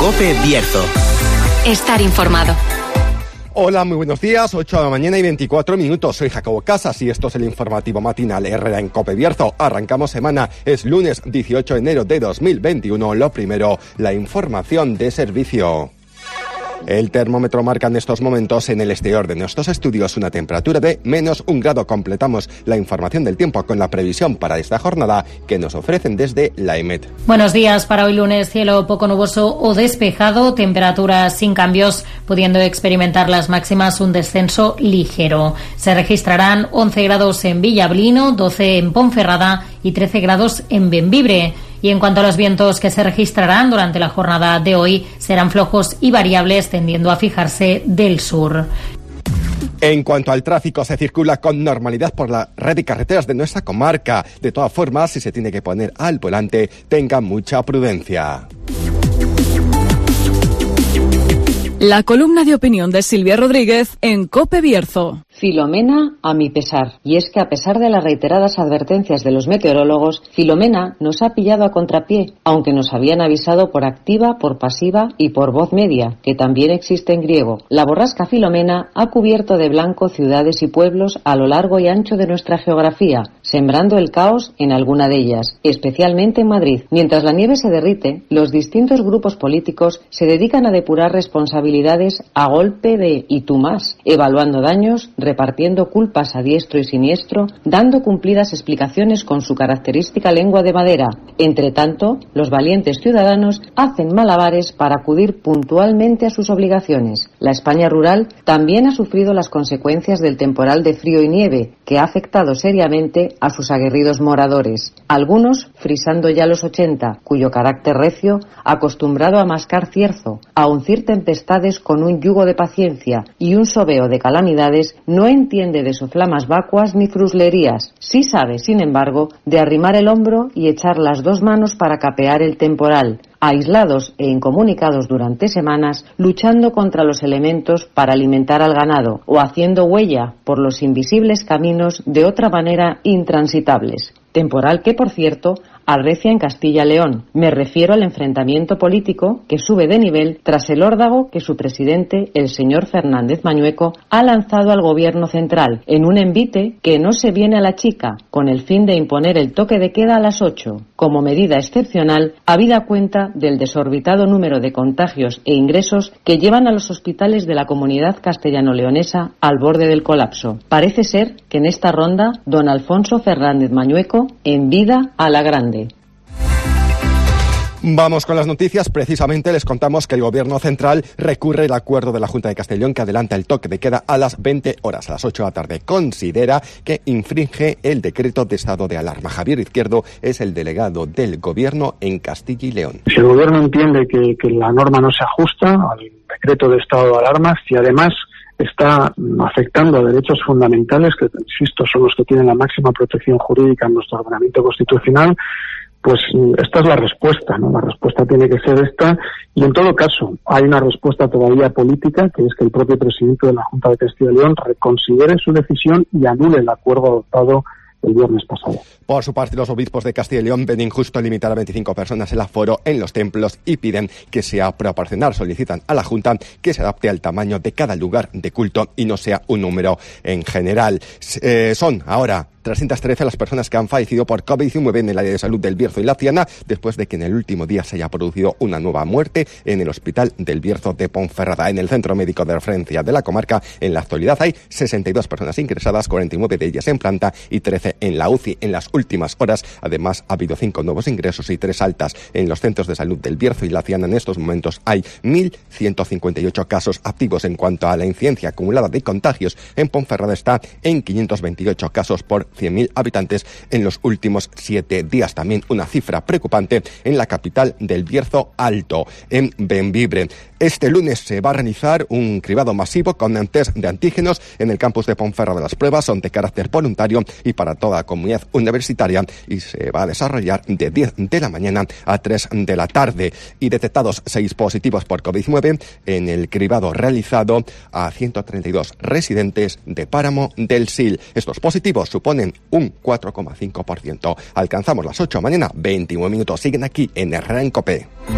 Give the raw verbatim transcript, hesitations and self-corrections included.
COPE Bierzo. Estar informado. Hola, muy buenos días, ocho de la mañana y veinticuatro minutos. Soy Jacobo Casas y esto es el informativo matinal Herrera en COPE Bierzo. Arrancamos semana, es lunes dieciocho de enero de dos mil veintiuno. Lo primero, la información de servicio. El termómetro marca en estos momentos en el exterior de nuestros estudios una temperatura de menos un grado. Completamos la información del tiempo con la previsión para esta jornada que nos ofrecen desde la EMET. Buenos días. Para hoy lunes, cielo poco nuboso o despejado, temperaturas sin cambios, pudiendo experimentar las máximas un descenso ligero. Se registrarán once grados en Villablino, doce en Ponferrada y trece grados en Bembibre. Y en cuanto a los vientos que se registrarán durante la jornada de hoy, serán flojos y variables, tendiendo a fijarse del sur. En cuanto al tráfico, se circula con normalidad por la red de carreteras de nuestra comarca. De todas formas, si se tiene que poner al volante, tenga mucha prudencia. La columna de opinión de Silvia Rodríguez en COPE Bierzo. Filomena a mi pesar. Y es que a pesar de las reiteradas advertencias de los meteorólogos, Filomena nos ha pillado a contrapié, aunque nos habían avisado por activa, por pasiva y por voz media, que también existe en griego. La borrasca Filomena ha cubierto de blanco ciudades y pueblos a lo largo y ancho de nuestra geografía, sembrando el caos en alguna de ellas, especialmente en Madrid. Mientras la nieve se derrite, los distintos grupos políticos se dedican a depurar responsabilidades a golpe de y tú más, evaluando daños, repartiendo culpas a diestro y siniestro, dando cumplidas explicaciones con su característica lengua de madera. Entre tanto, los valientes ciudadanos hacen malabares para acudir puntualmente a sus obligaciones. La España rural también ha sufrido las consecuencias del temporal de frío y nieve, que ha afectado seriamente a sus aguerridos moradores. Algunos frisando ya los ochenta, cuyo carácter recio, acostumbrado a mascar cierzo, a uncir tempestades con un yugo de paciencia y un sobeo de calamidades, no entiende de soflamas vacuas ni fruslerías. Sí sabe, sin embargo, de arrimar el hombro y echar las dos manos para capear el temporal, aislados e incomunicados durante semanas, luchando contra los elementos para alimentar al ganado o haciendo huella por los invisibles caminos de otra manera intransitables. Temporal que, por cierto, arrecia en Castilla-León. Me refiero al enfrentamiento político que sube de nivel tras el órdago que su presidente, el señor Fernández Mañueco, ha lanzado al gobierno central en un envite que no se viene a la chica, con el fin de imponer el toque de queda a las ocho, como medida excepcional, habida cuenta del desorbitado número de contagios e ingresos que llevan a los hospitales de la comunidad castellano-leonesa al borde del colapso. Parece ser que en esta ronda, don Alfonso Fernández Mañueco en vida a la grande. Vamos con las noticias. Precisamente les contamos que el Gobierno central recurre el acuerdo de la Junta de Castellón que adelanta el toque de queda a las veinte horas, a las ocho de la tarde. Considera que infringe el decreto de estado de alarma. Javier Izquierdo es el delegado del Gobierno en Castilla y León. Si el Gobierno entiende que, que la norma no se ajusta al decreto de estado de alarma, si además está afectando a derechos fundamentales, que insisto son los que tienen la máxima protección jurídica en nuestro ordenamiento constitucional, pues esta es la respuesta, ¿no? La respuesta tiene que ser esta, y en todo caso hay una respuesta todavía política, que es que el propio presidente de la Junta de Castilla y León reconsidere su decisión y anule el acuerdo adoptado el viernes pasado. Por su parte, los obispos de Castilla y León ven injusto limitar a veinticinco personas el aforo en los templos y piden que sea proporcional. Solicitan a la Junta que se adapte al tamaño de cada lugar de culto y no sea un número en general. Eh, son ahora trescientas trece las personas que han fallecido por COVID diecinueve en el área de salud del Bierzo y la Tiana, después de que en el último día se haya producido una nueva muerte en el Hospital del Bierzo de Ponferrada. En el Centro Médico de Referencia de la comarca, en la actualidad hay sesenta y dos personas ingresadas, cuarenta y nueve de ellas en planta y trece en la U C I. En las últimas horas, además, ha habido cinco nuevos ingresos y tres altas en los centros de salud del Bierzo y la Tiana. En estos momentos hay mil ciento cincuenta y ocho casos activos. En cuanto a la incidencia acumulada de contagios, en Ponferrada está en quinientos veintiocho casos por cien mil habitantes en los últimos siete días. También una cifra preocupante en la capital del Bierzo Alto, en Bembibre. Este lunes se va a realizar un cribado masivo con test de antígenos en el campus de Ponferrada. Las pruebas son de carácter voluntario y para toda la comunidad universitaria y se va a desarrollar de diez de la mañana a tres de la tarde. Y detectados seis positivos por COVID diecinueve en el cribado realizado a ciento treinta y dos residentes de Páramo del Sil. Estos positivos suponen un cuatro coma cinco por ciento. Alcanzamos las ocho de la mañana, veintinueve minutos. Siguen aquí en Herrera en COPE.